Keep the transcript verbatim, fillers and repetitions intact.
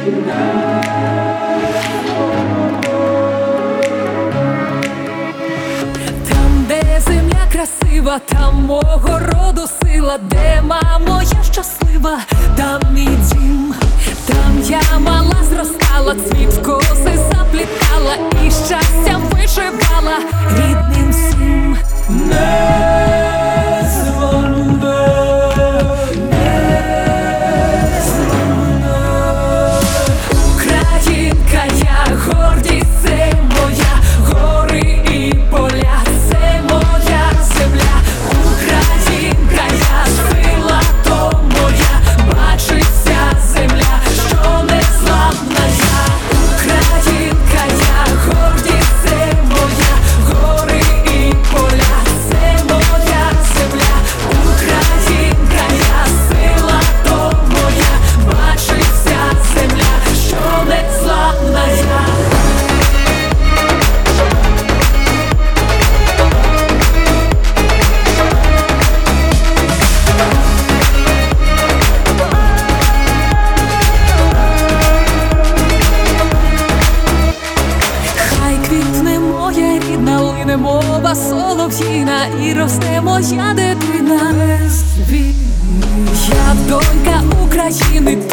Там, де земля красива, там мого роду сила, де мамо я щаслива, там мій дім. Там я мала зростала, цвіт в коси заплітала і щастям вишивала рідним всім. Українка я, гордість це моя, гори і поля, це моя земля. Українка я, сила то моя, бачиться земля, що незламна я. Українка я, гордість це моя, гори і поля, це моя земля. Українка я, сила то моя, бачиться земля, що незламна я. Хай квітне моя рідна, лине мова солов'їна, і росте моя дитина без війни. Я донька України,